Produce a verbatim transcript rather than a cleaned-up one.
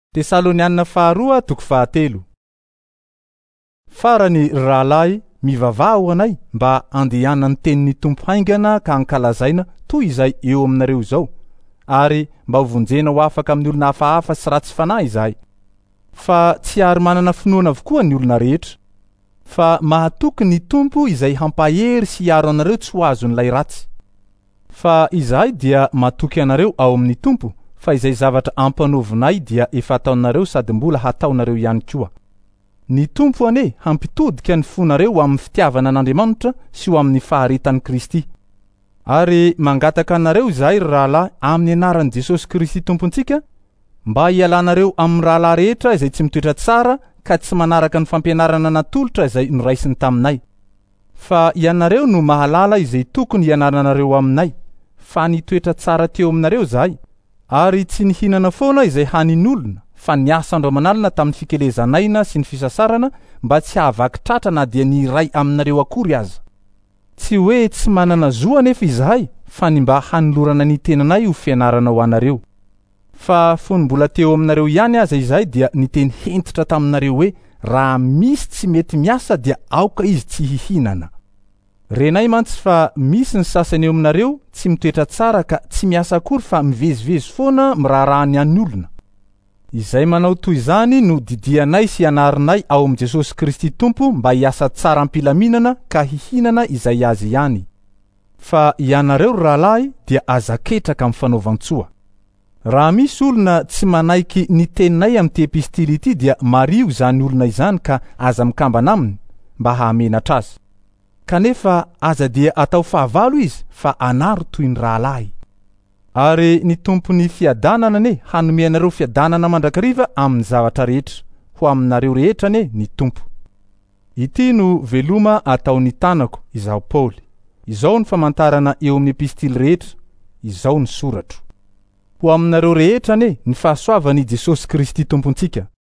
Tesalonianina faharoa toko fahatelo. Farany rahalahy mivavaha ho anay mba andehanany tenin'ny Tompo haingana ka ankalazaina toy izay eo aminareo izao, ary mba hovonjena ho afaka amin'ny olona hafahafa sy ratsy fanahy izahay. Fa tsy ary manana finoana avokoa ny olona rehetra, fa mahatoky ny Tompo izay hampahery sy hiaro anareo tsy ho azon'ilay ratsy. Fa izahay dia matoky anareo ao amin'ny Tompo, fa izay zavatra ampanaovinay dia efa ataonareo sady mbola hataonareo ihany koa. Ny Tompo ane hampitodika ny fonareo amin'ny fitiavana an'Andriamanitra sy ho amin'ny faharetan'i Kristy. Ary mangataka anareo izahay rahalahy amin'ny anaran'i Jesosy Kristy Tompontsika, mba hialanareo amin'ny rahalahy rehetra izay tsy mitoetra tsara ka tsy manaraka ny fampianarana natolotra izay noraisiny taminay. Fa ianareo no mahalala izay tokony hianaranareo aminay, fa nitoetra tsara teo aminareo izahay, ary tsy nihinana foana izay hanin'olona, fa niasa andro aman'alina tamin'ny fikelezanaina sy ny fisasarana mba tsy hahavaky tratra na dia ny iray aminareo akory aza. Tsy hoe tsy manana zo anefa izahay, fa ny mba hanolorana ny tenanay ho fianarana ho anareo. Fa fony mbola teo aminareo ihany aza izahay dia niteny hentitra taminareo hoe raha misy tsy mety miasa dia aoka izy tsy hihinana. Renay mantsy fa misy ny sasany eo aminareo tsy mitoetra tsara ka tsy miasa akory fa mivezivezy foana miraharahany an'ny olona. Izay manao toy izany no didianay sy anarinay ao amin'i Jesosy Kristy Tompo mba hiasa tsara am-pilaminana ka hihinana izay azy ihany. Fa ianareo rahalahy dia aza-ketraka amin'ny fanaovan-tsoa. Raha misy olona tsy manaiky ny teninay amin'ity epistily ity dia mario izany olona izany ka aza mikambana aminy mba hahamenatra azy. Kanefa aza dia atao fahavalo izy fa anaro toy ny rahalahy. Ary ny tompon'ny fiadanana ane hanome anareo fiadanana mandrakariva amin'ny zavatra rehetra, ho aminareo rehetra ane ny Tompo. Ity no veloma ataon'ny tanako, izaho Paoly. Izao ny famantarana eo amin'ny epistily rehetra, izao ny soratro. Ho aminareo rehetra ane ny fahasoavan'i Jesosy Kristy Tompontsika.